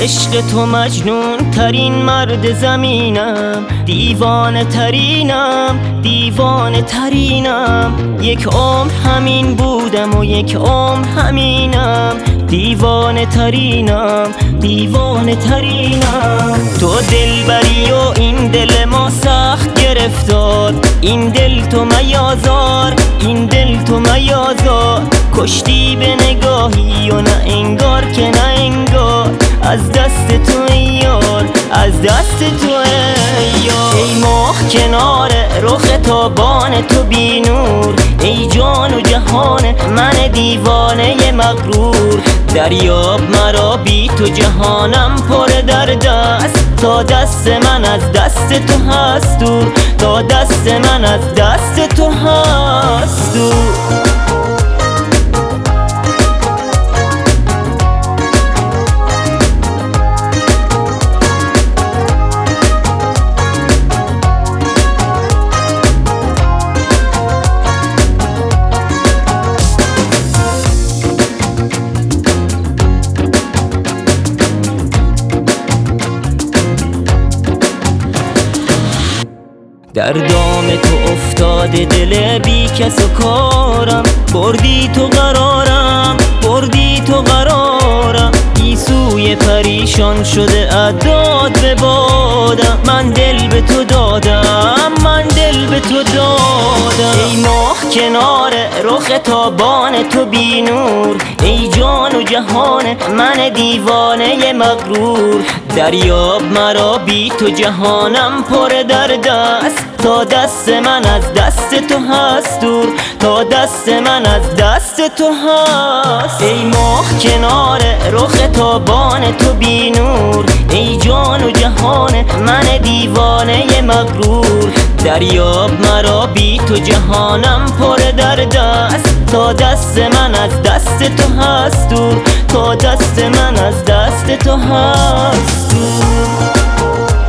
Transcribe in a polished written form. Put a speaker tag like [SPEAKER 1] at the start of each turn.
[SPEAKER 1] عشق تو مجنون ترین مرد زمینم، دیوانه ترینم، دیوانه ترینم. یک عمر همین بودم و یک عمر همینم، دیوانه ترینم، دیوانه ترینم. تو دلبری و این دل ما سخت گرفتار، این دل تو میازار، این دل تو میازار. کشتی به نگاهی و نه انگار که نه انگار، از دست تو ای یار، از دست تو ای یار. ای ماه کنار رخ تابان تو بی نور، ای جان و جهان من دیوانه مغرور. دریاب مرا بی تو جهانم پر درد است، تا دست من از دست تو هست دور، تا دست من از دست تو هست دور. در دام تو افتاده دل بی کس و کارم، بردی تو قرارم، بردی تو قرارم. گیسوی پریشان شده عداد به بادم، من دل به تو دادم، من دل به تو دادم. ای ماه کنار رخ تابان تو بی نور، ای جان و جهان من دیوانه مغرور. دریاب مرا بی تو جهانم پر درد است، تا دست من از دست تو هست دور، تا دست من از دست تو هست. ای ماه کنار رخ تابان تو بی نور، ای جان و جهان من دیوانه مغرور. دریاب مرا بی تو جهانم پر درد است، تا دست من از دست تو هست دور، تا دست من از دست تو هست دور.